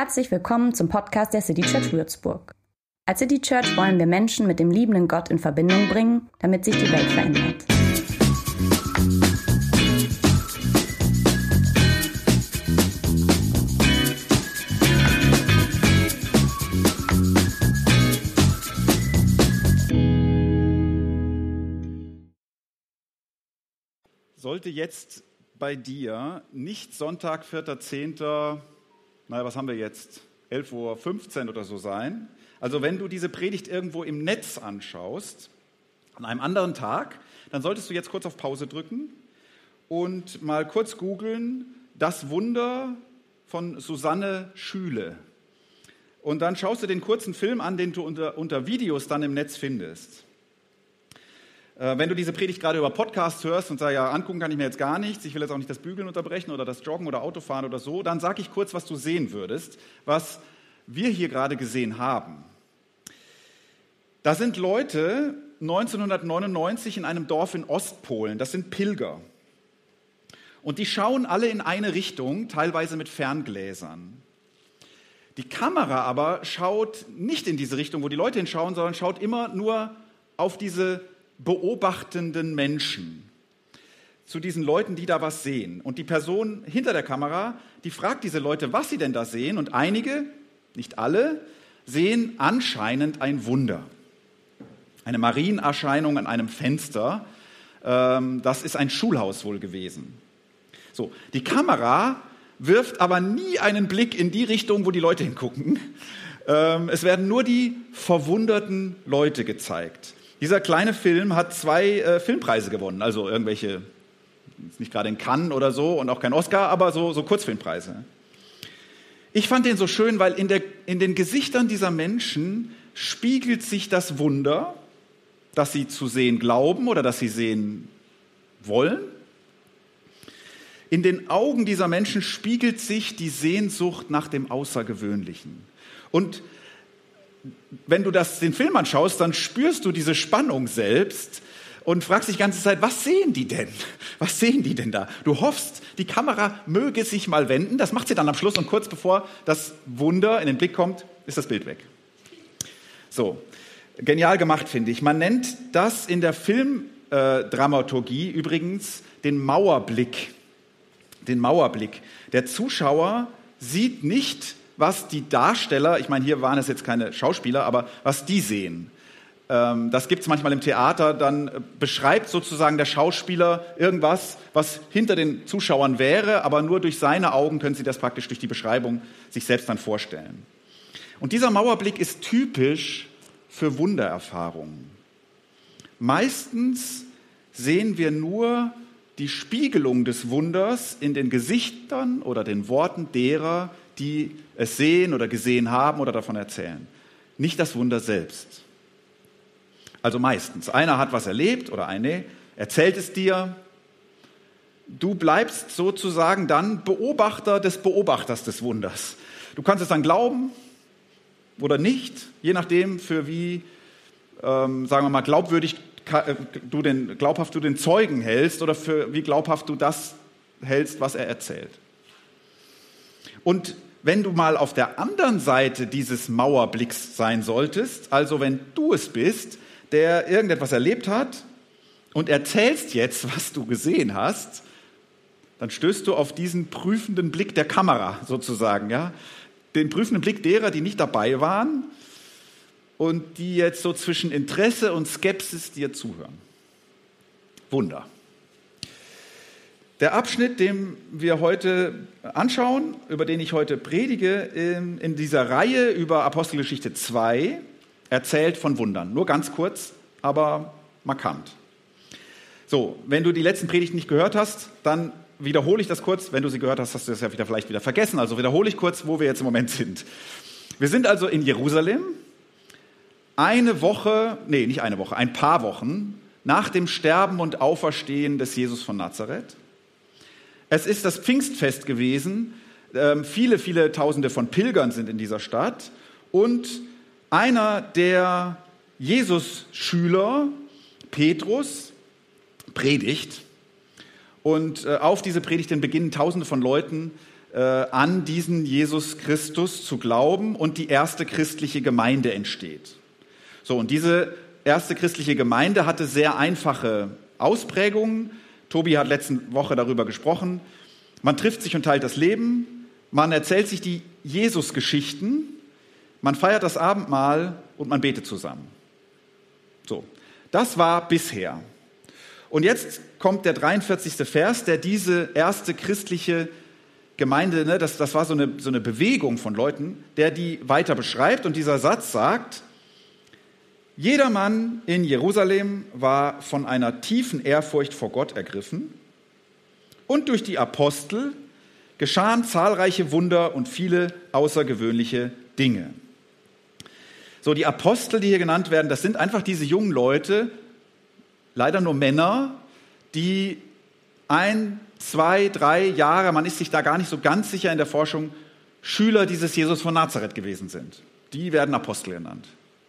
Herzlich willkommen zum Podcast der City Church Würzburg. Als City Church wollen wir Menschen mit dem liebenden Gott in Verbindung bringen, damit sich die Welt verändert. Sollte jetzt bei dir nicht Sonntag, 4.10., was haben wir jetzt, 11.15 Uhr oder so sein, also wenn du diese Predigt irgendwo im Netz anschaust, an einem anderen Tag, dann solltest du jetzt kurz auf Pause drücken und mal kurz googeln, das Wunder von Susanne Schüle. Und dann schaust du den kurzen Film an, den du unter Videos dann im Netz findest. Wenn du diese Predigt gerade über Podcast hörst und sagst, ja, angucken kann ich mir jetzt gar nichts, ich will jetzt auch nicht das Bügeln unterbrechen oder das Joggen oder Autofahren oder so, dann sage ich kurz, was du sehen würdest, was wir hier gerade gesehen haben. Da sind Leute 1999 in einem Dorf in Ostpolen, das sind Pilger. Und die schauen alle in eine Richtung, teilweise mit Ferngläsern. Die Kamera aber schaut nicht in diese Richtung, wo die Leute hinschauen, sondern schaut immer nur auf diese beobachtenden Menschen, zu diesen Leuten, die da was sehen. Und die Person hinter der Kamera, die fragt diese Leute, was sie denn da sehen. Und einige, nicht alle, sehen anscheinend ein Wunder. Eine Marienerscheinung an einem Fenster. Das ist ein Schulhaus wohl gewesen. So, die Kamera wirft aber nie einen Blick in die Richtung, wo die Leute hingucken. Es werden nur die verwunderten Leute gezeigt. Dieser kleine Film hat 2 Filmpreise gewonnen, also irgendwelche, nicht gerade in Cannes oder so und auch kein Oscar, aber so Kurzfilmpreise. Ich fand den so schön, weil in den Gesichtern dieser Menschen spiegelt sich das Wunder, das sie zu sehen glauben oder das sie sehen wollen. In den Augen dieser Menschen spiegelt sich die Sehnsucht nach dem Außergewöhnlichen. Und wenn du den Film anschaust, dann spürst du diese Spannung selbst und fragst dich die ganze Zeit, was sehen die denn? Was sehen die denn da? Du hoffst, die Kamera möge sich mal wenden. Das macht sie dann am Schluss und kurz bevor das Wunder in den Blick kommt, ist das Bild weg. So, genial gemacht, finde ich. Man nennt das in der Filmdramaturgie übrigens den Mauerblick. Den Mauerblick. Der Zuschauer sieht nicht, was die Darsteller, ich meine, hier waren es jetzt keine Schauspieler, aber was die sehen. Das gibt es manchmal im Theater, dann beschreibt sozusagen der Schauspieler irgendwas, was hinter den Zuschauern wäre, aber nur durch seine Augen können sie das praktisch durch die Beschreibung sich selbst dann vorstellen. Und dieser Mauerblick ist typisch für Wundererfahrungen. Meistens sehen wir nur die Spiegelung des Wunders in den Gesichtern oder den Worten derer, die es sehen oder gesehen haben oder davon erzählen. Nicht das Wunder selbst. Also meistens. Einer hat was erlebt oder eine erzählt es dir. Du bleibst sozusagen dann Beobachter des Beobachters des Wunders. Du kannst es dann glauben oder nicht, je nachdem, für wie, sagen wir mal, glaubhaft du den Zeugen hältst oder für wie glaubhaft du das hältst, was er erzählt. Und wenn du mal auf der anderen Seite dieses Mauerblicks sein solltest, also wenn du es bist, der irgendetwas erlebt hat und erzählst jetzt, was du gesehen hast, dann stößt du auf diesen prüfenden Blick der Kamera sozusagen, ja? Den prüfenden Blick derer, die nicht dabei waren und die jetzt so zwischen Interesse und Skepsis dir zuhören. Wunder. Der Abschnitt, den wir heute anschauen, über den ich heute predige, in dieser Reihe über Apostelgeschichte 2, erzählt von Wundern. Nur ganz kurz, aber markant. So, wenn du die letzten Predigten nicht gehört hast, dann wiederhole ich das kurz. Wenn du sie gehört hast, hast du das ja vielleicht wieder vergessen. Also wiederhole ich kurz, wo wir jetzt im Moment sind. Wir sind also in Jerusalem, ein paar Wochen nach dem Sterben und Auferstehen des Jesus von Nazareth. Es ist das Pfingstfest gewesen. Viele Tausende von Pilgern sind in dieser Stadt. Und einer der Jesus-Schüler, Petrus, predigt. Und auf diese Predigt beginnen Tausende von Leuten an diesen Jesus Christus zu glauben und die erste christliche Gemeinde entsteht. So, und diese erste christliche Gemeinde hatte sehr einfache Ausprägungen. Tobi hat letzte Woche darüber gesprochen. Man trifft sich und teilt das Leben, man erzählt sich die Jesus-Geschichten, man feiert das Abendmahl und man betet zusammen. So, das war bisher. Und jetzt kommt der 43. Vers, der diese erste christliche Gemeinde, das war so eine Bewegung von Leuten, der die weiter beschreibt. Und dieser Satz sagt: Jeder Mann in Jerusalem war von einer tiefen Ehrfurcht vor Gott ergriffen, und durch die Apostel geschahen zahlreiche Wunder und viele außergewöhnliche Dinge. So, die Apostel, die hier genannt werden, das sind einfach diese jungen Leute, leider nur Männer, die 1, 2, 3 Jahre, man ist sich da gar nicht so ganz sicher in der Forschung, Schüler dieses Jesus von Nazareth gewesen sind. Die werden Apostel genannt.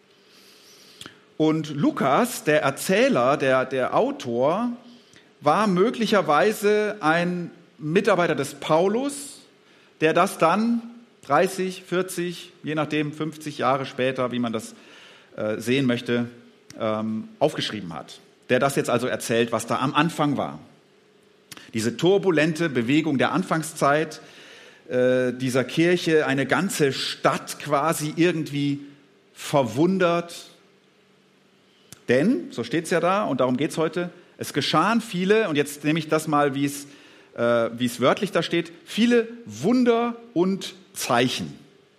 Und Lukas, der Erzähler, der Autor, war möglicherweise ein Mitarbeiter des Paulus, der das dann 30, 40, je nachdem 50 Jahre später, wie man das sehen möchte, aufgeschrieben hat. Der das jetzt also erzählt, was da am Anfang war. Diese turbulente Bewegung der Anfangszeit dieser Kirche, eine ganze Stadt quasi irgendwie verwundert. Denn, so steht es ja da, und darum geht es heute, es geschahen viele, und jetzt nehme ich das mal, wie es wörtlich da steht, viele Wunder und Zeichen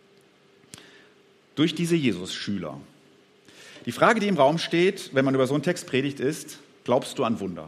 durch diese Jesus-Schüler. Die Frage, die im Raum steht, wenn man über so einen Text predigt, ist: Glaubst du an Wunder?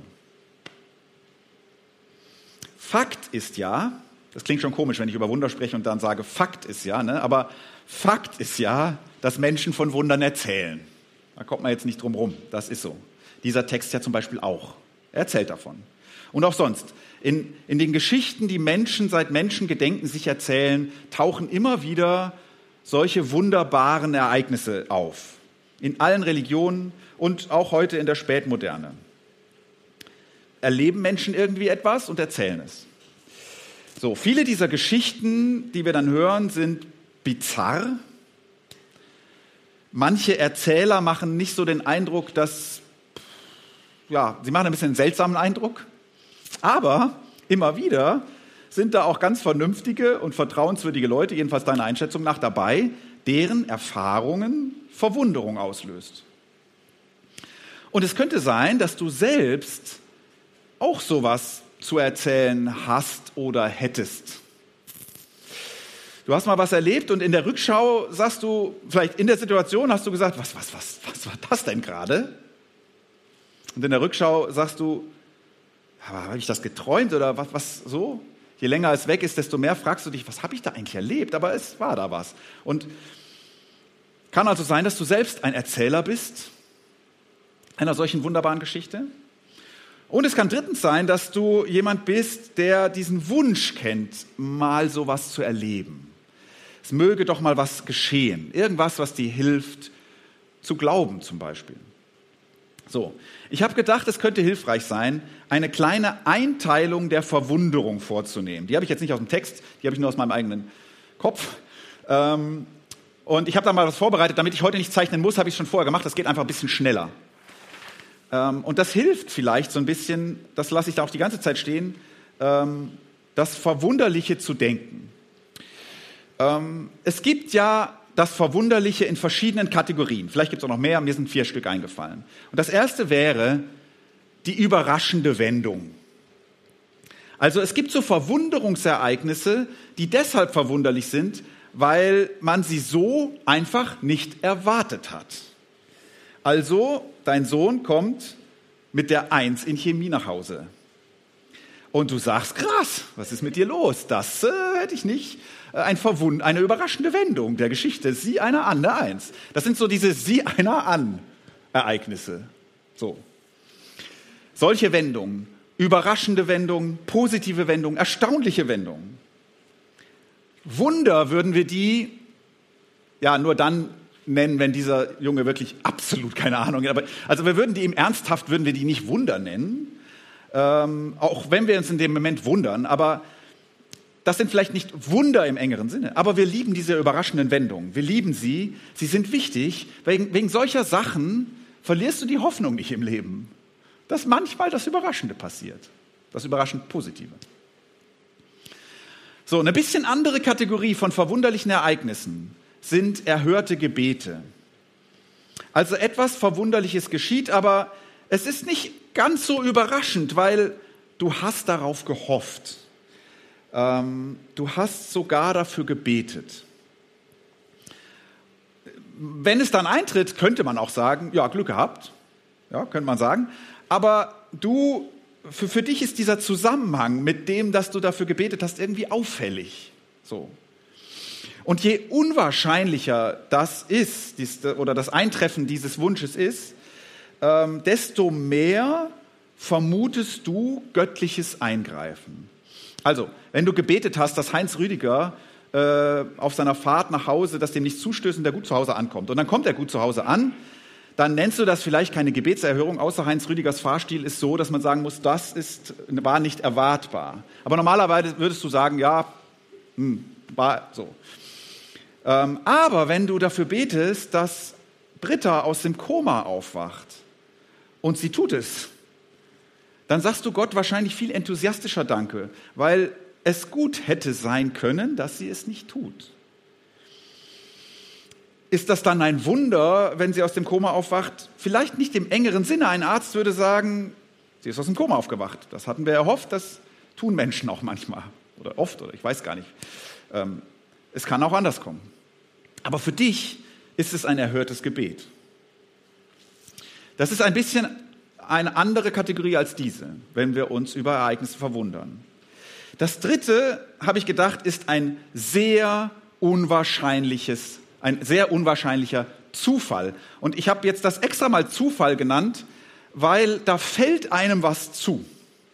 Fakt ist ja, das klingt schon komisch, wenn ich über Wunder spreche und dann sage, Fakt ist ja, ne? Aber Fakt ist ja, dass Menschen von Wundern erzählen. Da kommt man jetzt nicht drum rum, das ist so. Dieser Text ja zum Beispiel auch. Er erzählt davon. Und auch sonst. In den Geschichten, die Menschen seit Menschengedenken sich erzählen, tauchen immer wieder solche wunderbaren Ereignisse auf. In allen Religionen und auch heute in der Spätmoderne. Erleben Menschen irgendwie etwas und erzählen es. So, viele dieser Geschichten, die wir dann hören, sind bizarr. Manche Erzähler machen nicht so den Eindruck, dass, ja, sie machen ein bisschen einen seltsamen Eindruck. Aber immer wieder sind da auch ganz vernünftige und vertrauenswürdige Leute, jedenfalls deiner Einschätzung nach, dabei, deren Erfahrungen Verwunderung auslöst. Und es könnte sein, dass du selbst auch sowas zu erzählen hast oder hättest. Du hast mal was erlebt und in der Rückschau sagst du, vielleicht in der Situation hast du gesagt, was war das denn gerade? Und in der Rückschau sagst du, habe ich das geträumt oder was so? Je länger es weg ist, desto mehr fragst du dich, was habe ich da eigentlich erlebt? Aber es war da was. Und kann also sein, dass du selbst ein Erzähler bist einer solchen wunderbaren Geschichte. Und es kann drittens sein, dass du jemand bist, der diesen Wunsch kennt, mal sowas zu erleben. Es möge doch mal was geschehen. Irgendwas, was dir hilft, zu glauben zum Beispiel. So, ich habe gedacht, es könnte hilfreich sein, eine kleine Einteilung der Verwunderung vorzunehmen. Die habe ich jetzt nicht aus dem Text, die habe ich nur aus meinem eigenen Kopf. Und ich habe da mal was vorbereitet, damit ich heute nicht zeichnen muss, habe ich schon vorher gemacht. Das geht einfach ein bisschen schneller. Und das hilft vielleicht so ein bisschen, das lasse ich da auch die ganze Zeit stehen, das Verwunderliche zu denken. Es gibt ja das Verwunderliche in verschiedenen Kategorien. Vielleicht gibt es auch noch mehr, mir sind 4 Stück eingefallen. Und das erste wäre die überraschende Wendung. Also es gibt so Verwunderungsereignisse, die deshalb verwunderlich sind, weil man sie so einfach nicht erwartet hat. Also, dein Sohn kommt mit der 1 in Chemie nach Hause. Und du sagst, krass, was ist mit dir los? Das hätte ich nicht. Eine überraschende Wendung der Geschichte. Sieh einer an, eine 1. Das sind so diese Sieh einer an Ereignisse. So. Solche Wendungen, überraschende Wendungen, positive Wendungen, erstaunliche Wendungen. Wunder würden wir die ja nur dann nennen, wenn dieser Junge wirklich absolut keine Ahnung hat. Also wir würden die würden wir die nicht Wunder nennen, auch wenn wir uns in dem Moment wundern. Aber das sind vielleicht nicht Wunder im engeren Sinne, aber wir lieben diese überraschenden Wendungen. Wir lieben sie, sie sind wichtig. Wegen solcher Sachen verlierst du die Hoffnung nicht im Leben, dass manchmal das Überraschende passiert, das überraschend Positive. So, eine bisschen andere Kategorie von verwunderlichen Ereignissen sind erhörte Gebete. Also etwas Verwunderliches geschieht, aber es ist nicht ganz so überraschend, weil du hast darauf gehofft. Du hast sogar dafür gebetet. Wenn es dann eintritt, könnte man auch sagen, ja, Glück gehabt, ja, könnte man sagen, aber für dich ist dieser Zusammenhang mit dem, dass du dafür gebetet hast, irgendwie auffällig. So. Und je unwahrscheinlicher das ist, oder das Eintreffen dieses Wunsches ist, desto mehr vermutest du göttliches Eingreifen. Also, wenn du gebetet hast, dass Heinz Rüdiger auf seiner Fahrt nach Hause, dass dem nichts zustößt und der gut zu Hause ankommt. Und dann kommt er gut zu Hause an, dann nennst du das vielleicht keine Gebetserhörung, außer Heinz Rüdigers Fahrstil ist so, dass man sagen muss, war nicht erwartbar. Aber normalerweise würdest du sagen, ja, war so. Aber wenn du dafür betest, dass Britta aus dem Koma aufwacht und sie tut es, dann sagst du Gott wahrscheinlich viel enthusiastischer Danke, weil es gut hätte sein können, dass sie es nicht tut. Ist das dann ein Wunder, wenn sie aus dem Koma aufwacht? Vielleicht nicht im engeren Sinne. Ein Arzt würde sagen, sie ist aus dem Koma aufgewacht. Das hatten wir erhofft, das tun Menschen auch manchmal. Oder oft, oder ich weiß gar nicht. Es kann auch anders kommen. Aber für dich ist es ein erhörtes Gebet. Das ist ein bisschen eine andere Kategorie als diese, wenn wir uns über Ereignisse verwundern. Das dritte, habe ich gedacht, ist ein sehr unwahrscheinlicher Zufall. Und ich habe jetzt das extra mal Zufall genannt, weil da fällt einem was zu.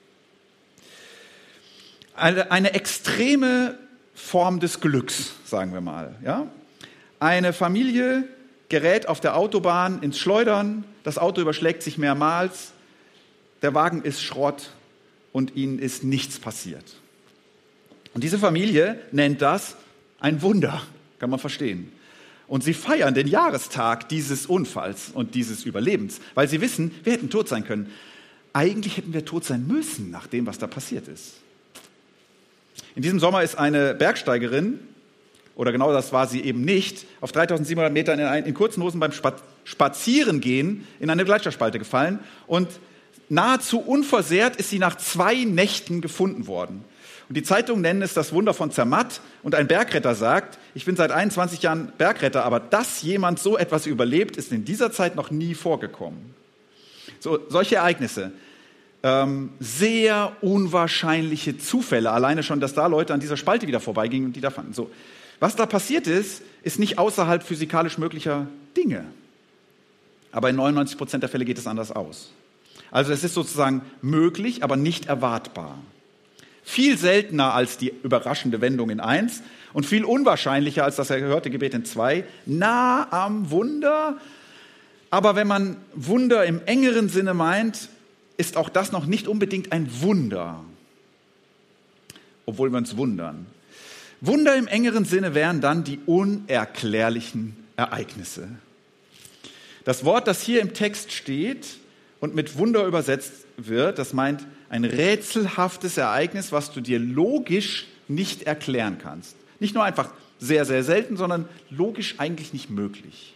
Eine extreme Form des Glücks, sagen wir mal. Ja? Eine Familie gerät auf der Autobahn ins Schleudern, das Auto überschlägt sich mehrmals, der Wagen ist Schrott und ihnen ist nichts passiert. Und diese Familie nennt das ein Wunder, kann man verstehen. Und sie feiern den Jahrestag dieses Unfalls und dieses Überlebens, weil sie wissen, wir hätten tot sein können. Eigentlich hätten wir tot sein müssen, nach dem, was da passiert ist. In diesem Sommer ist eine Bergsteigerin, oder genau das war sie eben nicht, auf 3700 Metern in kurzen Hosen beim Spazierengehen in eine Gletscherspalte gefallen und nahezu unversehrt ist sie nach 2 Nächten gefunden worden. Und die Zeitungen nennen es das Wunder von Zermatt und ein Bergretter sagt, ich bin seit 21 Jahren Bergretter, aber dass jemand so etwas überlebt, ist in dieser Zeit noch nie vorgekommen. Solche Ereignisse, sehr unwahrscheinliche Zufälle, alleine schon, dass da Leute an dieser Spalte wieder vorbeigingen und die da fanden. So. Was da passiert ist nicht außerhalb physikalisch möglicher Dinge. Aber in 99% der Fälle geht es anders aus. Also es ist sozusagen möglich, aber nicht erwartbar. Viel seltener als die überraschende Wendung in 1 und viel unwahrscheinlicher als das erhörte Gebet in 2. Nah am Wunder, aber wenn man Wunder im engeren Sinne meint, ist auch das noch nicht unbedingt ein Wunder, obwohl wir uns wundern. Wunder im engeren Sinne wären dann die unerklärlichen Ereignisse. Das Wort, das hier im Text steht und mit Wunder übersetzt wird, das meint ein rätselhaftes Ereignis, was du dir logisch nicht erklären kannst. Nicht nur einfach sehr, sehr selten, sondern logisch eigentlich nicht möglich.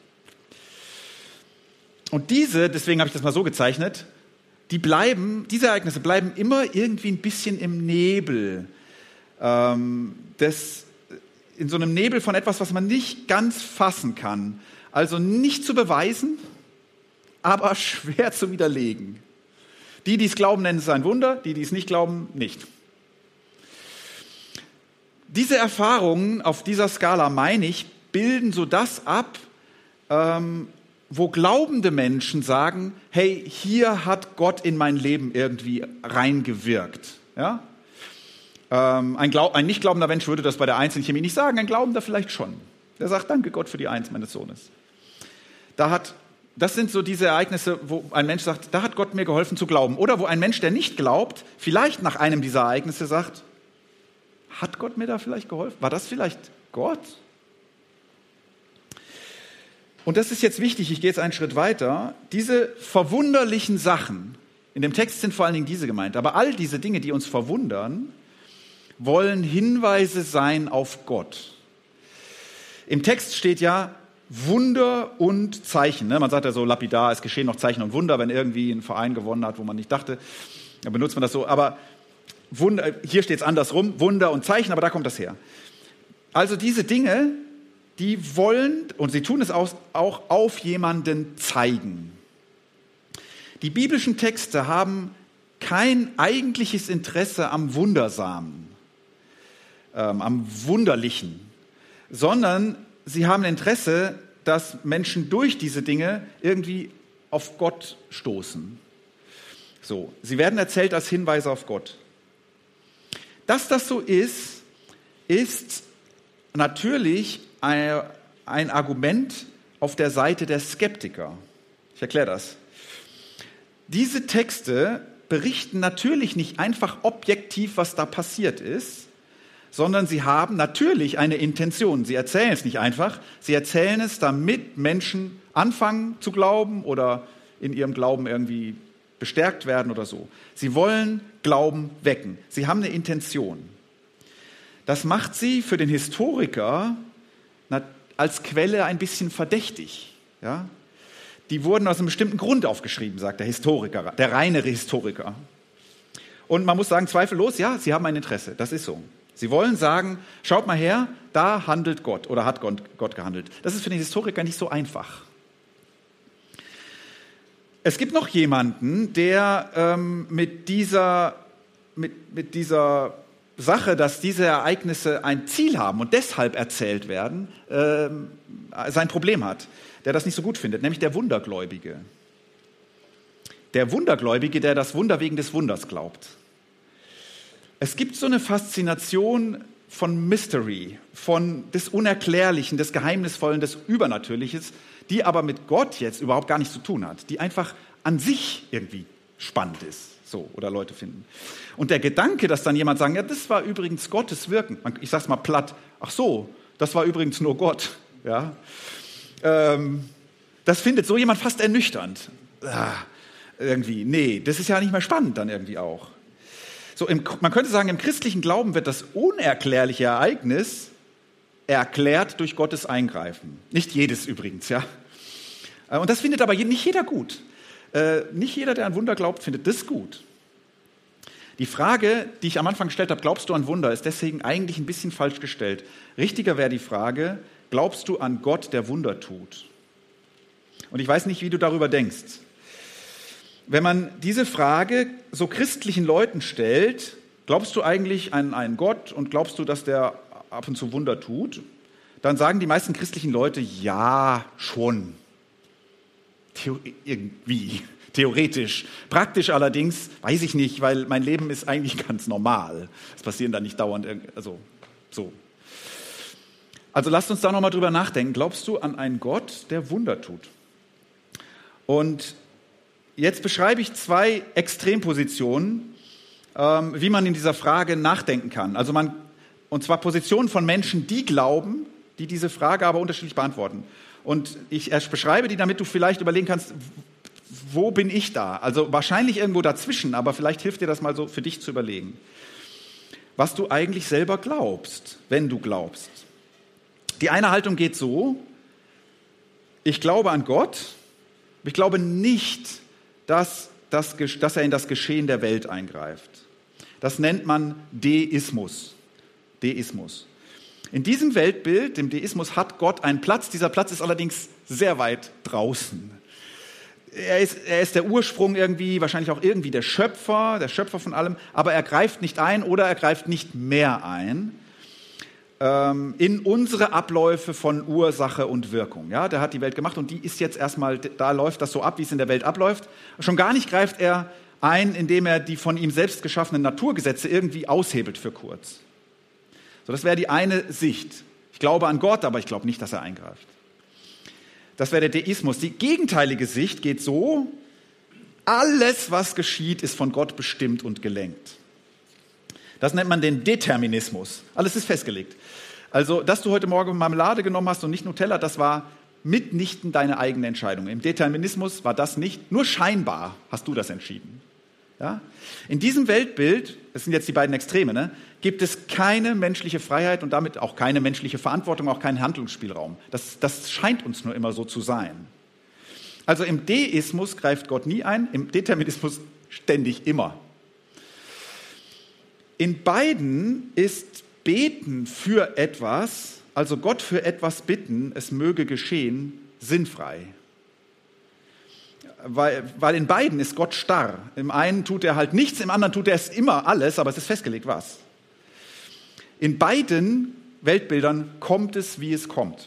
Und deswegen habe ich das mal so gezeichnet, diese Ereignisse bleiben immer irgendwie ein bisschen im Nebel. In so einem Nebel von etwas, was man nicht ganz fassen kann. Also nicht zu beweisen, aber schwer zu widerlegen. Die es glauben, nennen es ein Wunder, die es nicht glauben, nicht. Diese Erfahrungen auf dieser Skala, meine ich, bilden so das ab, wo glaubende Menschen sagen, hey, hier hat Gott in mein Leben irgendwie reingewirkt. Ja? Ein nicht glaubender Mensch würde das bei der einzelnen Chemie nicht sagen, ein Glaubender vielleicht schon. Der sagt, danke Gott für die Eins meines Sohnes. Das sind so diese Ereignisse, wo ein Mensch sagt, da hat Gott mir geholfen zu glauben. Oder wo ein Mensch, der nicht glaubt, vielleicht nach einem dieser Ereignisse sagt, Hat Gott mir da vielleicht geholfen? War das vielleicht Gott? Und das ist jetzt wichtig, ich gehe jetzt einen Schritt weiter. Diese verwunderlichen Sachen, in dem Text sind vor allen Dingen diese gemeint, aber all diese Dinge, die uns verwundern, wollen Hinweise sein auf Gott. Im Text steht ja Wunder und Zeichen. Man sagt ja so lapidar, es geschehen noch Zeichen und Wunder, wenn irgendwie ein Verein gewonnen hat, wo man nicht dachte. Dann benutzt man das so. Aber Wunder, hier steht es andersrum, Wunder und Zeichen, aber da kommt das her. Also diese Dinge, die wollen, und sie tun es auch auf jemanden zeigen. Die biblischen Texte haben kein eigentliches Interesse am Wundersamen, am Wunderlichen, sondern sie haben Interesse, dass Menschen durch diese Dinge irgendwie auf Gott stoßen. So, sie werden erzählt als Hinweise auf Gott. Dass das so ist, ist natürlich ein Argument auf der Seite der Skeptiker. Ich erkläre das. Diese Texte berichten natürlich nicht einfach objektiv, was da passiert ist, sondern sie haben natürlich eine Intention. Sie erzählen es nicht einfach, sie erzählen es, damit Menschen anfangen zu glauben oder in ihrem Glauben irgendwie bestärkt werden oder so. Sie wollen Glauben wecken. Sie haben eine Intention. Das macht sie für den Historiker als Quelle ein bisschen verdächtig. Ja? Die wurden aus einem bestimmten Grund aufgeschrieben, sagt der Historiker, der reinere Historiker. Und man muss sagen, zweifellos, ja, sie haben ein Interesse, das ist so. Sie wollen sagen, schaut mal her, da handelt Gott oder hat Gott gehandelt. Das ist für den Historiker nicht so einfach. Es gibt noch jemanden, der mit dieser Sache, dass diese Ereignisse ein Ziel haben und deshalb erzählt werden, sein Problem hat, der das nicht so gut findet, nämlich der Wundergläubige. Der Wundergläubige, der das Wunder wegen des Wunders glaubt. Es gibt so eine Faszination von Mystery, von des Unerklärlichen, des Geheimnisvollen, des Übernatürlichen, die aber mit Gott jetzt überhaupt gar nichts zu tun hat, die einfach an sich irgendwie spannend ist. So, oder Leute finden. Und der Gedanke, dass dann jemand sagen, ja, das war übrigens Gottes Wirken. Ich sag's mal platt, ach so, das war übrigens nur Gott. Ja? Das findet so jemand fast ernüchternd. Irgendwie, nee, das ist ja nicht mehr spannend dann irgendwie auch. So, man könnte sagen, im christlichen Glauben wird das unerklärliche Ereignis erklärt durch Gottes Eingreifen. Nicht jedes übrigens, ja. Und das findet aber nicht jeder gut. Nicht jeder, der an Wunder glaubt, findet das gut. Die Frage, die ich am Anfang gestellt habe, glaubst du an Wunder, ist deswegen eigentlich ein bisschen falsch gestellt. Richtiger wäre die Frage, glaubst du an Gott, der Wunder tut? Und ich weiß nicht, wie du darüber denkst. Wenn man diese Frage so christlichen Leuten stellt, glaubst du eigentlich an einen Gott und glaubst du, dass der ab und zu Wunder tut? Dann sagen die meisten christlichen Leute, ja, schon. Irgendwie, theoretisch. Praktisch allerdings, weiß ich nicht, weil mein Leben ist eigentlich ganz normal. Es passieren da nicht dauernd, so. Also lasst uns da nochmal drüber nachdenken. Glaubst du an einen Gott, der Wunder tut? Und jetzt beschreibe ich 2 Extrempositionen, wie man in dieser Frage nachdenken kann. Und zwar Positionen von Menschen, die glauben, die diese Frage aber unterschiedlich beantworten. Und ich beschreibe die, damit du vielleicht überlegen kannst, wo bin ich da? Also wahrscheinlich irgendwo dazwischen, aber vielleicht hilft dir das mal so für dich zu überlegen. Was du eigentlich selber glaubst, wenn du glaubst. Die eine Haltung geht so, ich glaube an Gott, aber ich glaube nicht, dass er in das Geschehen der Welt eingreift. Das nennt man Deismus. Deismus. In diesem Weltbild, dem Deismus, hat Gott einen Platz. Dieser Platz ist allerdings sehr weit draußen. Er ist der Ursprung irgendwie, wahrscheinlich auch irgendwie der Schöpfer von allem, aber er greift nicht ein oder er greift nicht mehr ein in unsere Abläufe von Ursache und Wirkung. Ja, der hat die Welt gemacht und die ist jetzt erstmal, da läuft das so ab, wie es in der Welt abläuft. Schon gar nicht greift er ein, indem er die von ihm selbst geschaffenen Naturgesetze irgendwie aushebelt für kurz. So, das wäre die eine Sicht. Ich glaube an Gott, aber ich glaube nicht, dass er eingreift. Das wäre der Deismus. Die gegenteilige Sicht geht so, alles, was geschieht, ist von Gott bestimmt und gelenkt. Das nennt man den Determinismus. Alles ist festgelegt. Also, dass du heute Morgen Marmelade genommen hast und nicht Nutella, das war mitnichten deine eigene Entscheidung. Im Determinismus war das nicht, nur scheinbar hast du das entschieden. Ja? In diesem Weltbild, das sind jetzt die beiden Extreme, ne, gibt es keine menschliche Freiheit und damit auch keine menschliche Verantwortung, auch keinen Handlungsspielraum. Das scheint uns nur immer so zu sein. Also im Deismus greift Gott nie ein, im Determinismus ständig immer. In beiden ist Beten für etwas, also Gott für etwas bitten, es möge geschehen, sinnfrei. Weil in beiden ist Gott starr. Im einen tut er halt nichts, im anderen tut er es immer alles, aber es ist festgelegt, was. In beiden Weltbildern kommt es, wie es kommt.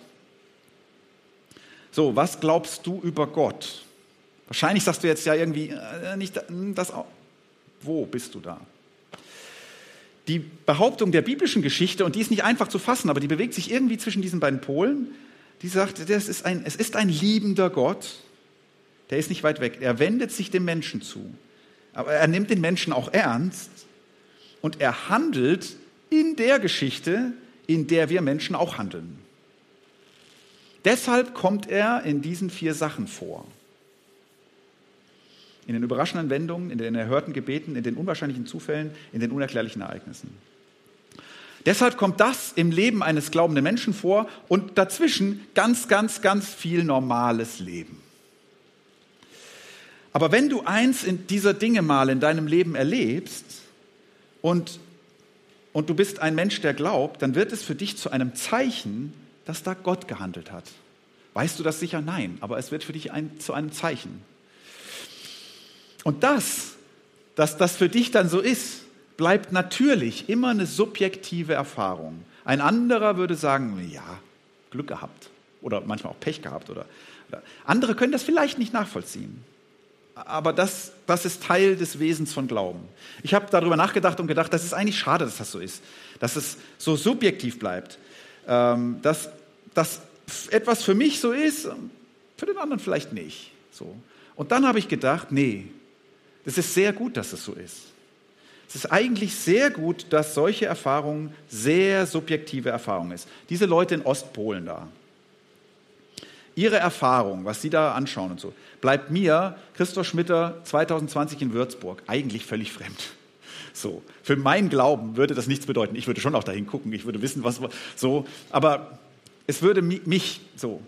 So, was glaubst du über Gott? Wahrscheinlich sagst du jetzt ja irgendwie, nicht das auch. Wo bist du da? Die Behauptung der biblischen Geschichte, und die ist nicht einfach zu fassen, aber die bewegt sich irgendwie zwischen diesen beiden Polen, die sagt, es ist ein liebender Gott, der ist nicht weit weg. Er wendet sich dem Menschen zu, aber er nimmt den Menschen auch ernst und er handelt in der Geschichte, in der wir Menschen auch handeln. Deshalb kommt er in diesen 4 Sachen vor. In den überraschenden Wendungen, in den erhörten Gebeten, in den unwahrscheinlichen Zufällen, in den unerklärlichen Ereignissen. Deshalb kommt das im Leben eines glaubenden Menschen vor und dazwischen ganz, ganz, ganz viel normales Leben. Aber wenn du eins in dieser Dinge mal in deinem Leben erlebst und du bist ein Mensch, der glaubt, dann wird es für dich zu einem Zeichen, dass da Gott gehandelt hat. Weißt du das sicher? Nein, aber es wird für dich zu einem Zeichen. Und dass das für dich dann so ist, bleibt natürlich immer eine subjektive Erfahrung. Ein anderer würde sagen, ja, Glück gehabt oder manchmal auch Pech gehabt. Oder andere können das vielleicht nicht nachvollziehen. Aber das ist Teil des Wesens von Glauben. Ich habe darüber nachgedacht und gedacht, das ist eigentlich schade, dass das so ist. Dass es so subjektiv bleibt. Dass etwas für mich so ist, für den anderen vielleicht nicht. So. Und dann habe ich gedacht, nee, es ist sehr gut, dass es so ist. Es ist eigentlich sehr gut, dass solche Erfahrungen sehr subjektive Erfahrungen ist. Diese Leute in Ostpolen da, ihre Erfahrung, was sie da anschauen und so, bleibt mir, Christoph Schmitter, 2020 in Würzburg, eigentlich völlig fremd. So, für meinen Glauben würde das nichts bedeuten. Ich würde schon auch dahin gucken, ich würde wissen, was so, aber es würde mich so.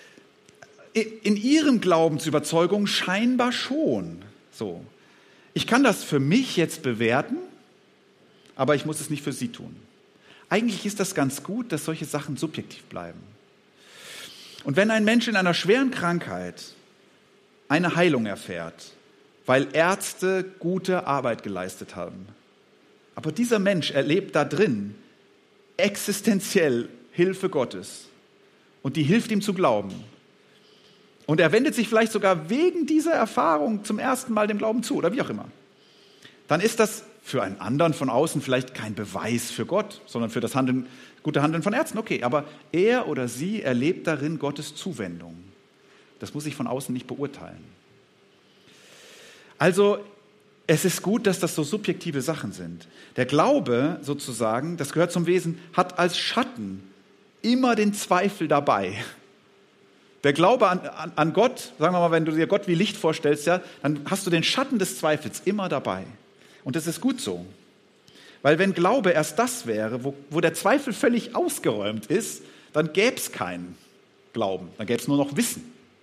In ihrem Glaubensüberzeugung scheinbar schon so. Ich kann das für mich jetzt bewerten, aber ich muss es nicht für sie tun. Eigentlich ist das ganz gut, dass solche Sachen subjektiv bleiben. Und wenn ein Mensch in einer schweren Krankheit eine Heilung erfährt, weil Ärzte gute Arbeit geleistet haben, aber dieser Mensch erlebt da drin existenziell Hilfe Gottes und die hilft ihm zu glauben, und er wendet sich vielleicht sogar wegen dieser Erfahrung zum ersten Mal dem Glauben zu oder wie auch immer, dann ist das für einen anderen von außen vielleicht kein Beweis für Gott, sondern für das gute Handeln von Ärzten. Okay, aber er oder sie erlebt darin Gottes Zuwendung. Das muss ich von außen nicht beurteilen. Also es ist gut, dass das so subjektive Sachen sind. Der Glaube sozusagen, das gehört zum Wesen, hat als Schatten immer den Zweifel dabei. Der Glaube an Gott, sagen wir mal, wenn du dir Gott wie Licht vorstellst, ja, dann hast du den Schatten des Zweifels immer dabei. Und das ist gut so. Weil wenn Glaube erst das wäre, wo der Zweifel völlig ausgeräumt ist, dann gäbe es keinen Glauben, dann gäbe es nur noch Wissen.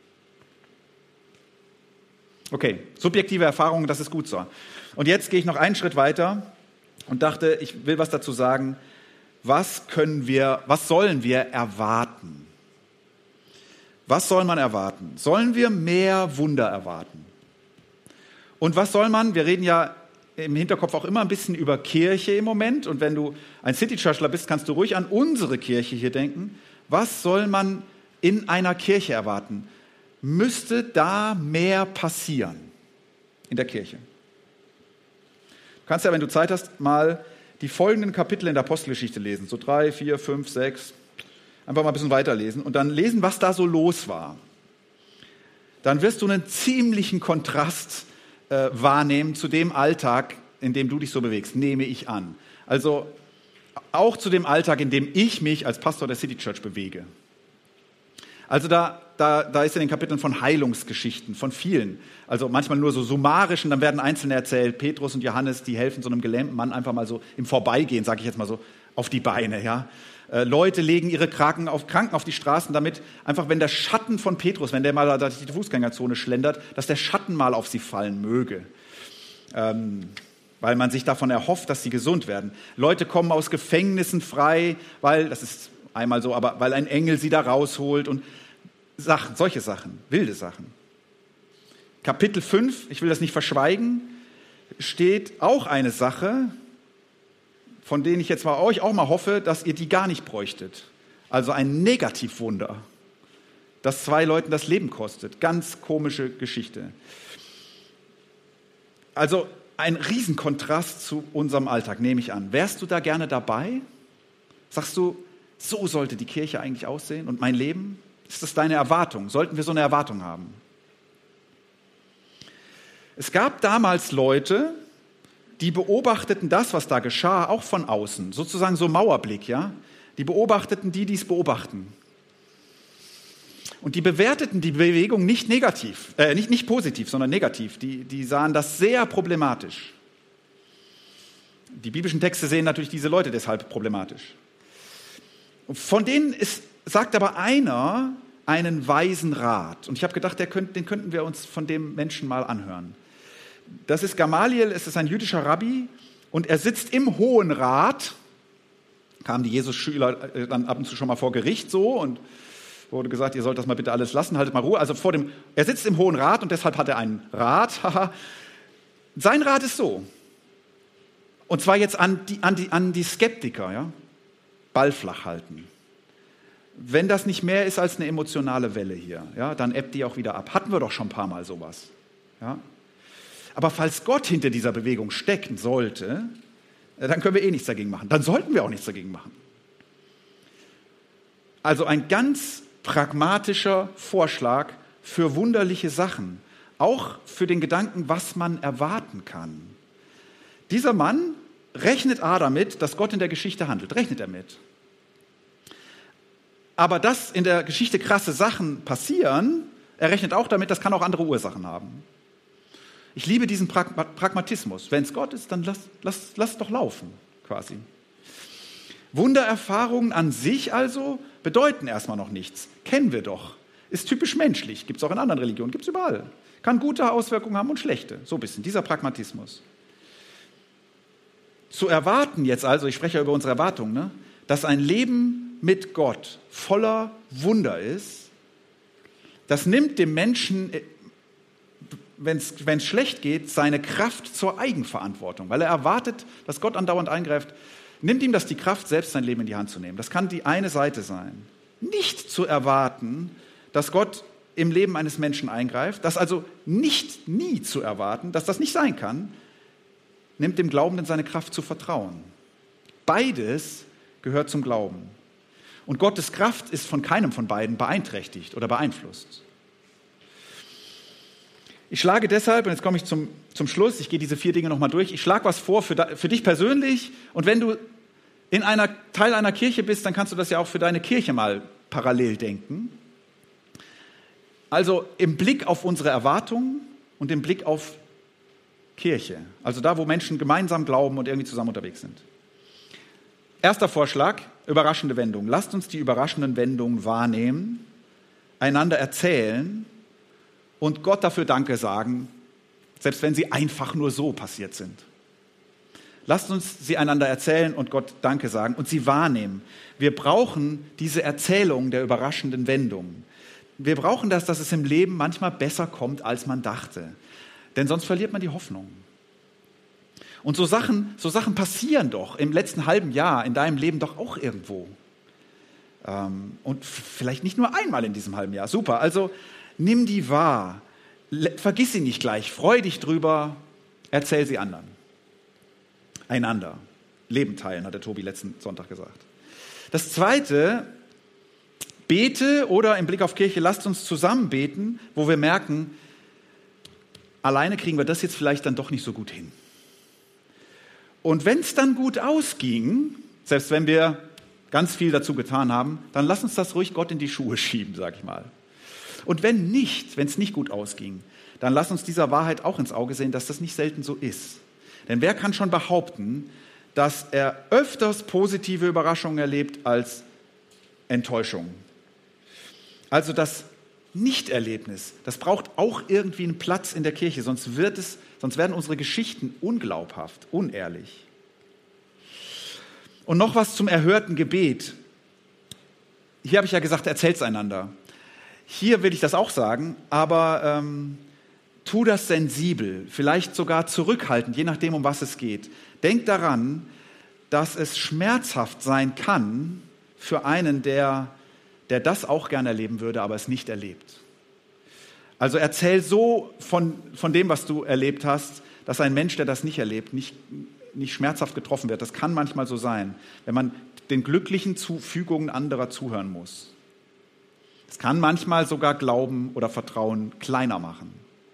Okay, subjektive Erfahrungen, das ist gut so. Und jetzt gehe ich noch einen Schritt weiter und dachte, ich will was dazu sagen. Was sollen wir erwarten? Was soll man erwarten? Sollen wir mehr Wunder erwarten? Und was soll man, wir reden ja im Hinterkopf auch immer ein bisschen über Kirche im Moment, und wenn du ein City-Churchler bist, kannst du ruhig an unsere Kirche hier denken. Was soll man in einer Kirche erwarten? Müsste da mehr passieren in der Kirche? Du kannst ja, wenn du Zeit hast, mal die folgenden Kapitel in der Apostelgeschichte lesen, so 3, 4, 5, 6, einfach mal ein bisschen weiterlesen und dann lesen, was da so los war. Dann wirst du einen ziemlichen Kontrast wahrnehmen zu dem Alltag, in dem du dich so bewegst, nehme ich an. Also auch zu dem Alltag, in dem ich mich als Pastor der City Church bewege. Also da ist in den Kapiteln von Heilungsgeschichten, von vielen, also manchmal nur so summarisch und dann werden Einzelne erzählt. Petrus und Johannes, die helfen so einem gelähmten Mann einfach mal so im Vorbeigehen, sage ich jetzt mal so, auf die Beine. Ja? Leute legen ihre Kranken auf die Straßen, damit einfach, wenn der Schatten von Petrus, wenn der mal da durch die Fußgängerzone schlendert, dass der Schatten mal auf sie fallen möge. Weil man sich davon erhofft, dass sie gesund werden. Leute kommen aus Gefängnissen frei, weil, das ist einmal so, aber weil ein Engel sie da rausholt und Sachen, solche Sachen, wilde Sachen. Kapitel 5, ich will das nicht verschweigen, steht auch eine Sache, von denen ich jetzt bei euch auch mal hoffe, dass ihr die gar nicht bräuchtet. Also ein Negativwunder, das 2 Leuten das Leben kostet. Ganz komische Geschichte. Also ein Riesenkontrast zu unserem Alltag, nehme ich an. Wärst du da gerne dabei? Sagst du, so sollte die Kirche eigentlich aussehen und mein Leben? Ist das deine Erwartung? Sollten wir so eine Erwartung haben? Es gab damals Leute, die beobachteten das, was da geschah, auch von außen. Sozusagen so Mauerblick, ja? Die beobachteten die es beobachten. Und die bewerteten die Bewegung nicht negativ, nicht positiv, sondern negativ. Die sahen das sehr problematisch. Die biblischen Texte sehen natürlich diese Leute deshalb problematisch. Und von denen sagt aber einer einen weisen Rat. Und ich habe gedacht, den könnten wir uns von dem Menschen mal anhören. Das ist Gamaliel, es ist ein jüdischer Rabbi und er sitzt im Hohen Rat. Kamen die Jesus-Schüler dann ab und zu schon mal vor Gericht so und wurde gesagt, ihr sollt das mal bitte alles lassen, haltet mal Ruhe. Also er sitzt im Hohen Rat und deshalb hat er einen Rat. Sein Rat ist so. Und zwar jetzt an die Skeptiker, ja? Ball flach halten. Wenn das nicht mehr ist als eine emotionale Welle hier, ja, dann ebbt die auch wieder ab. Hatten wir doch schon ein paar Mal sowas. Ja? Aber falls Gott hinter dieser Bewegung stecken sollte, dann können wir eh nichts dagegen machen. Dann sollten wir auch nichts dagegen machen. Also ein ganz pragmatischer Vorschlag für wunderliche Sachen. Auch für den Gedanken, was man erwarten kann. Dieser Mann rechnet damit, dass Gott in der Geschichte handelt. Rechnet er mit. Aber dass in der Geschichte krasse Sachen passieren, er rechnet auch damit, das kann auch andere Ursachen haben. Ich liebe diesen Pragmatismus. Wenn es Gott ist, dann lass es doch laufen, quasi. Wundererfahrungen an sich also bedeuten erstmal noch nichts. Kennen wir doch. Ist typisch menschlich. Gibt es auch in anderen Religionen. Gibt es überall. Kann gute Auswirkungen haben und schlechte. So ein bisschen, dieser Pragmatismus. Zu erwarten jetzt also, ich spreche ja über unsere Erwartungen, ne, dass ein Leben mit Gott voller Wunder ist, das nimmt dem Menschen, wenn es schlecht geht, seine Kraft zur Eigenverantwortung, weil er erwartet, dass Gott andauernd eingreift, nimmt ihm das die Kraft, selbst sein Leben in die Hand zu nehmen. Das kann die eine Seite sein. Nicht zu erwarten, dass Gott im Leben eines Menschen eingreift, das also nie zu erwarten, dass das nicht sein kann, nimmt dem Glaubenden seine Kraft zu vertrauen. Beides gehört zum Glauben. Und Gottes Kraft ist von keinem von beiden beeinträchtigt oder beeinflusst. Ich schlage deshalb, und jetzt komme ich zum Schluss, ich gehe diese 4 Dinge nochmal durch, ich schlage was vor für dich persönlich und wenn du in Teil einer Kirche bist, dann kannst du das ja auch für deine Kirche mal parallel denken. Also im Blick auf unsere Erwartungen und im Blick auf Kirche, also da, wo Menschen gemeinsam glauben und irgendwie zusammen unterwegs sind. Erster Vorschlag, überraschende Wendungen. Lasst uns die überraschenden Wendungen wahrnehmen, einander erzählen und Gott dafür Danke sagen, selbst wenn sie einfach nur so passiert sind. Lasst uns sie einander erzählen und Gott Danke sagen und sie wahrnehmen. Wir brauchen diese Erzählung der überraschenden Wendungen. Wir brauchen das, dass es im Leben manchmal besser kommt, als man dachte. Denn sonst verliert man die Hoffnung. Und so Sachen passieren doch im letzten halben Jahr in deinem Leben doch auch irgendwo. Und vielleicht nicht nur einmal in diesem halben Jahr. Super, also nimm die wahr. Vergiss sie nicht gleich. Freu dich drüber. Erzähl sie anderen. Einander. Leben teilen, hat der Tobi letzten Sonntag gesagt. Das Zweite, bete oder im Blick auf Kirche, lasst uns zusammen beten, wo wir merken, alleine kriegen wir das jetzt vielleicht dann doch nicht so gut hin. Und wenn es dann gut ausging, selbst wenn wir ganz viel dazu getan haben, dann lass uns das ruhig Gott in die Schuhe schieben, sag ich mal. Und wenn es nicht gut ausging, dann lass uns dieser Wahrheit auch ins Auge sehen, dass das nicht selten so ist. Denn wer kann schon behaupten, dass er öfters positive Überraschungen erlebt als Enttäuschungen? Also das Nichterlebnis, das braucht auch irgendwie einen Platz in der Kirche, sonst werden unsere Geschichten unglaubhaft, unehrlich. Und noch was zum erhörten Gebet. Hier habe ich ja gesagt, erzählt's einander. Hier will ich das auch sagen, aber tu das sensibel, vielleicht sogar zurückhaltend, je nachdem, um was es geht. Denk daran, dass es schmerzhaft sein kann für einen, der das auch gerne erleben würde, aber es nicht erlebt. Also erzähl so von dem, was du erlebt hast, dass ein Mensch, der das nicht erlebt, nicht schmerzhaft getroffen wird. Das kann manchmal so sein, wenn man den glücklichen Fügungen anderer zuhören muss. Es kann manchmal sogar Glauben oder Vertrauen kleiner machen.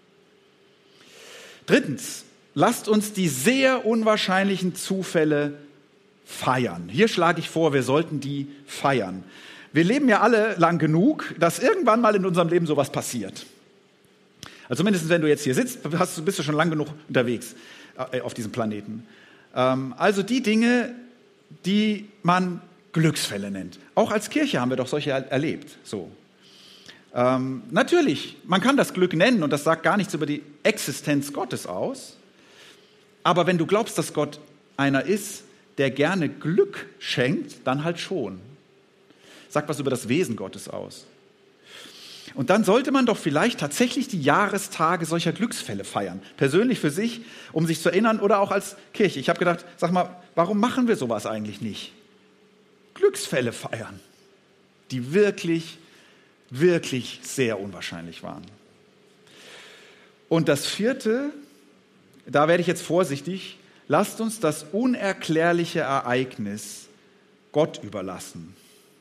Drittens, lasst uns die sehr unwahrscheinlichen Zufälle feiern. Hier schlage ich vor, wir sollten die feiern. Wir leben ja alle lang genug, dass irgendwann mal in unserem Leben sowas passiert. Also zumindest wenn du jetzt hier sitzt, bist du schon lang genug unterwegs auf diesem Planeten. Also die Dinge, die man Glücksfälle nennt. Auch als Kirche haben wir doch solche erlebt. So. Natürlich, man kann das Glück nennen und das sagt gar nichts über die Existenz Gottes aus. Aber wenn du glaubst, dass Gott einer ist, der gerne Glück schenkt, dann halt schon. Sagt was über das Wesen Gottes aus. Und dann sollte man doch vielleicht tatsächlich die Jahrestage solcher Glücksfälle feiern. Persönlich für sich, um sich zu erinnern oder auch als Kirche. Ich habe gedacht, sag mal, warum machen wir sowas eigentlich nicht? Glücksfälle feiern, die wirklich, wirklich sehr unwahrscheinlich waren. Und das vierte, da werde ich jetzt vorsichtig, lasst uns das unerklärliche Ereignis Gott überlassen.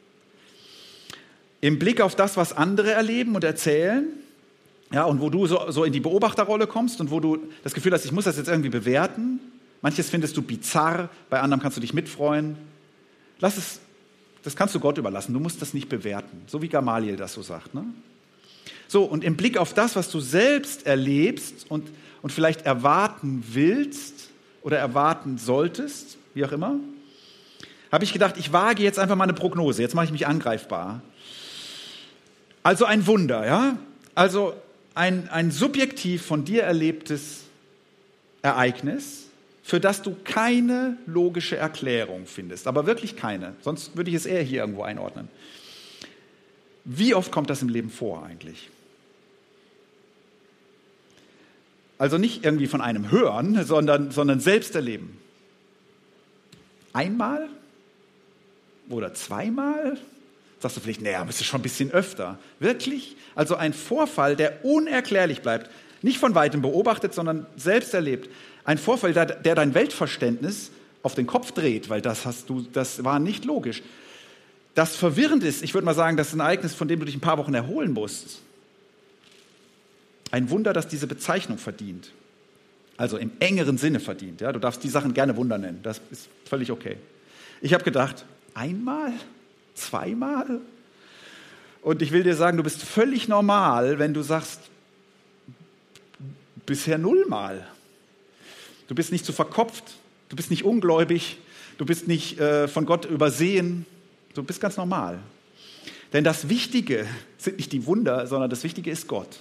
Im Blick auf das, was andere erleben und erzählen, ja, und wo du so in die Beobachterrolle kommst und wo du das Gefühl hast, ich muss das jetzt irgendwie bewerten. Manches findest du bizarr, bei anderem kannst du dich mitfreuen. Das kannst du Gott überlassen, du musst das nicht bewerten, so wie Gamaliel das so sagt. Ne? So, und im Blick auf das, was du selbst erlebst und vielleicht erwarten willst oder erwarten solltest, wie auch immer, habe ich gedacht, ich wage jetzt einfach mal eine Prognose, jetzt mache ich mich angreifbar. Also ein Wunder, ja? Also ein subjektiv von dir erlebtes Ereignis, für das du keine logische Erklärung findest, aber wirklich keine, sonst würde ich es eher hier irgendwo einordnen. Wie oft kommt das im Leben vor eigentlich? Also nicht irgendwie von einem hören, sondern selbst erleben. Einmal? Oder zweimal? Sagst du vielleicht, naja, bist du schon ein bisschen öfter. Wirklich? Also ein Vorfall, der unerklärlich bleibt, nicht von Weitem beobachtet, sondern selbst erlebt. Ein Vorfall, der dein Weltverständnis auf den Kopf dreht, weil das war nicht logisch. Das verwirrend ist, ich würde mal sagen, das ist ein Ereignis, von dem du dich ein paar Wochen erholen musst. Ein Wunder, das diese Bezeichnung verdient. Also im engeren Sinne verdient. Ja? Du darfst die Sachen gerne Wunder nennen, das ist völlig okay. Ich habe gedacht, einmal? Zweimal? Und ich will dir sagen, du bist völlig normal, wenn du sagst, bisher 0-mal. Du bist nicht zu verkopft, du bist nicht ungläubig, du bist nicht von Gott übersehen, du bist ganz normal. Denn das Wichtige sind nicht die Wunder, sondern das Wichtige ist Gott.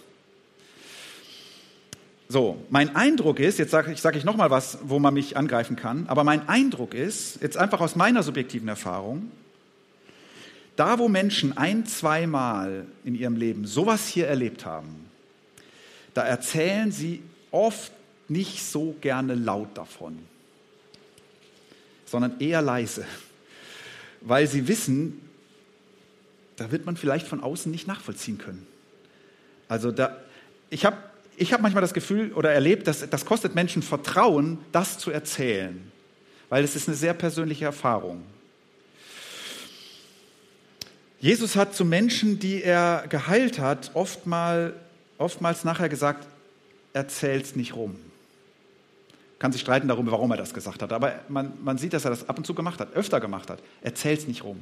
So, mein Eindruck ist, jetzt sage ich noch mal was, wo man mich angreifen kann, aber mein Eindruck ist, jetzt einfach aus meiner subjektiven Erfahrung, da wo Menschen 1-2 Mal in ihrem Leben sowas hier erlebt haben, da erzählen sie oft nicht so gerne laut davon, sondern eher leise, weil sie wissen, da wird man vielleicht von außen nicht nachvollziehen können. Also ich habe manchmal das Gefühl oder erlebt, dass das kostet Menschen Vertrauen, das zu erzählen, weil es ist eine sehr persönliche Erfahrung. Jesus hat zu Menschen, die er geheilt hat, oftmals nachher gesagt, erzähl's nicht rum. kann sich streiten darüber, warum er das gesagt hat. Aber man sieht, dass er das ab und zu gemacht hat, öfter gemacht hat. Erzähl es nicht rum.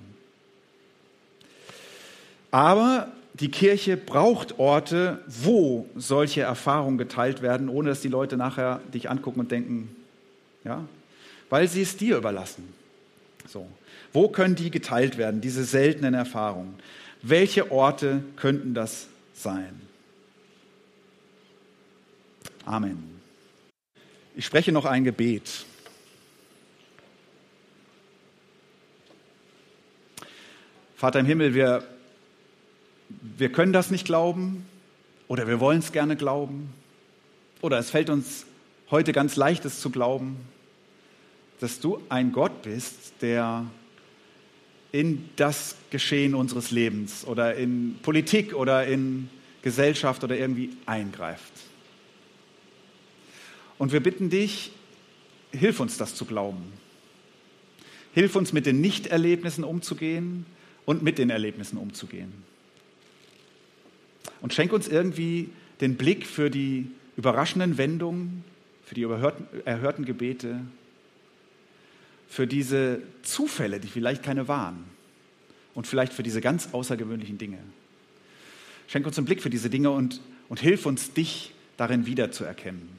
Aber die Kirche braucht Orte, wo solche Erfahrungen geteilt werden, ohne dass die Leute nachher dich angucken und denken, ja, weil sie es dir überlassen. So. Wo können die geteilt werden, diese seltenen Erfahrungen? Welche Orte könnten das sein? Amen. Ich spreche noch ein Gebet. Vater im Himmel, wir können das nicht glauben oder wir wollen es gerne glauben oder es fällt uns heute ganz leicht, es zu glauben, dass du ein Gott bist, der in das Geschehen unseres Lebens oder in Politik oder in Gesellschaft oder irgendwie eingreift. Und wir bitten dich, hilf uns das zu glauben. Hilf uns mit den Nichterlebnissen umzugehen und mit den Erlebnissen umzugehen. Und schenk uns irgendwie den Blick für die überraschenden Wendungen, für die erhörten Gebete, für diese Zufälle, die vielleicht keine waren und vielleicht für diese ganz außergewöhnlichen Dinge. Schenk uns einen Blick für diese Dinge und hilf uns, dich darin wiederzuerkennen.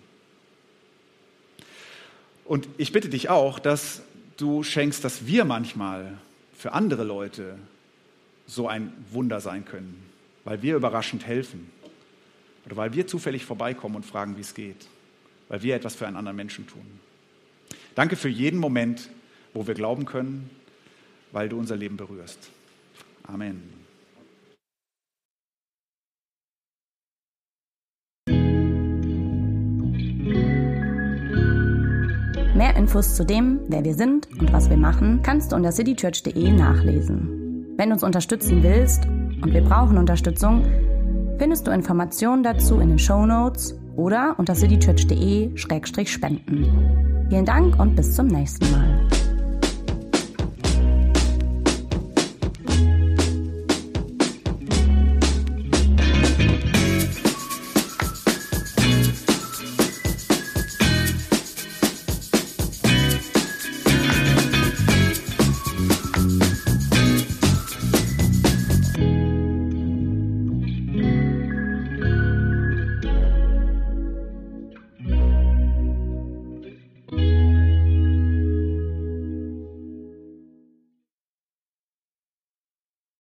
Und ich bitte dich auch, dass du schenkst, dass wir manchmal für andere Leute so ein Wunder sein können, weil wir überraschend helfen oder weil wir zufällig vorbeikommen und fragen, wie es geht, weil wir etwas für einen anderen Menschen tun. Danke für jeden Moment, wo wir glauben können, weil du unser Leben berührst. Amen. Mehr Infos zu dem, wer wir sind und was wir machen, kannst du unter citychurch.de nachlesen. Wenn du uns unterstützen willst, und wir brauchen Unterstützung, findest du Informationen dazu in den Shownotes oder unter citychurch.de/spenden. Vielen Dank und bis zum nächsten Mal.